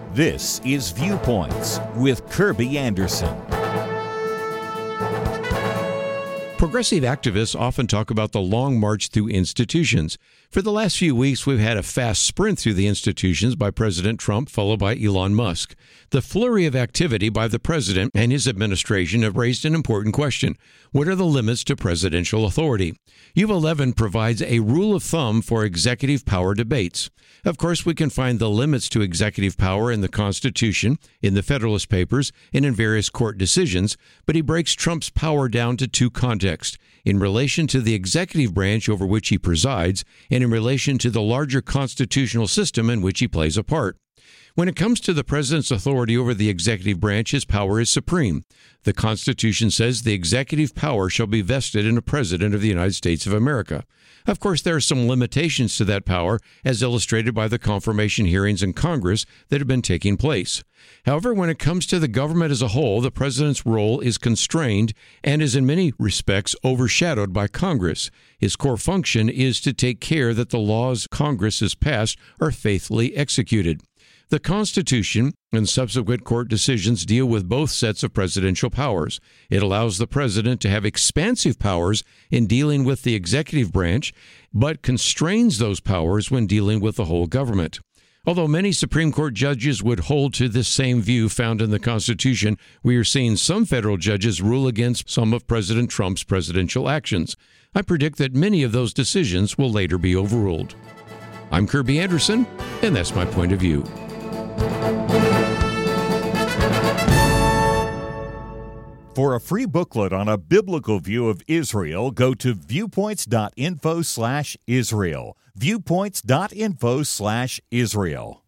This is Viewpoints with Kirby Anderson. Progressive activists often talk about the long march through institutions. For the last few weeks, we've had a fast sprint through the institutions by President Trump, followed by Elon Musk. The flurry of activity by the president and his administration have raised an important question. What are the limits to presidential authority? U11 provides a rule of thumb for executive power debates. Of course, we can find the limits to executive power in the Constitution, in the Federalist Papers, and in various court decisions, but he breaks Trump's power down to two contexts: in relation to the executive branch over which he presides, and in relation to the larger constitutional system in which he plays a part. When it comes to the president's authority over the executive branch, his power is supreme. The Constitution says the executive power shall be vested in a president of the United States of America. Of course, there are some limitations to that power, as illustrated by the confirmation hearings in Congress that have been taking place. However, when it comes to the government as a whole, the president's role is constrained and is in many respects overshadowed by Congress. His core function is to take care that the laws Congress has passed are faithfully executed. The Constitution and subsequent court decisions deal with both sets of presidential powers. It allows the president to have expansive powers in dealing with the executive branch, but constrains those powers when dealing with the whole government. Although many Supreme Court judges would hold to this same view found in the Constitution, we are seeing some federal judges rule against some of President Trump's presidential actions. I predict that many of those decisions will later be overruled. I'm Kirby Anderson, and that's my point of view. For a free booklet on a biblical view of Israel, go to viewpoints.info/Israel. Viewpoints.info/Israel.